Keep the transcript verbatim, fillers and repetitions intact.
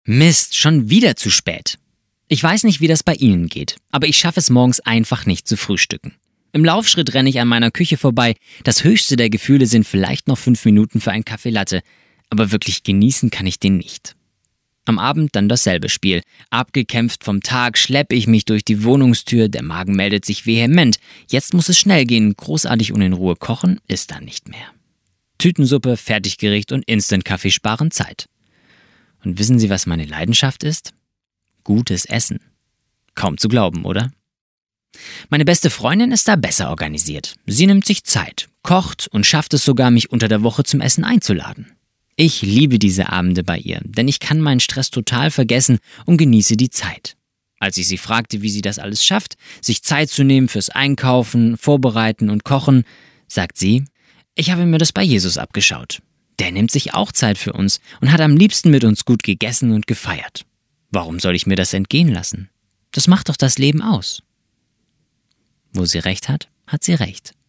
Mist, schon wieder zu spät. Ich weiß nicht, wie das bei Ihnen geht, aber ich schaffe es morgens einfach nicht zu frühstücken. Im Laufschritt renne ich an meiner Küche vorbei. Das höchste der Gefühle sind vielleicht noch fünf Minuten für einen Kaffee Latte, aber wirklich genießen kann ich den nicht. Am Abend dann dasselbe Spiel. Abgekämpft vom Tag schleppe ich mich durch die Wohnungstür, der Magen meldet sich vehement. Jetzt muss es schnell gehen, großartig und in Ruhe kochen ist dann nicht mehr. Tütensuppe, Fertiggericht und Instant-Kaffee sparen Zeit. Und wissen Sie, was meine Leidenschaft ist? Gutes Essen. Kaum zu glauben, oder? Meine beste Freundin ist da besser organisiert. Sie nimmt sich Zeit, kocht und schafft es sogar, mich unter der Woche zum Essen einzuladen. Ich liebe diese Abende bei ihr, denn ich kann meinen Stress total vergessen und genieße die Zeit. Als ich sie fragte, wie sie das alles schafft, sich Zeit zu nehmen fürs Einkaufen, Vorbereiten und Kochen, sagt sie, ich habe mir das bei Jesus abgeschaut. Der nimmt sich auch Zeit für uns und hat am liebsten mit uns gut gegessen und gefeiert. Warum soll ich mir das entgehen lassen? Das macht doch das Leben aus. Wo sie recht hat, hat sie recht.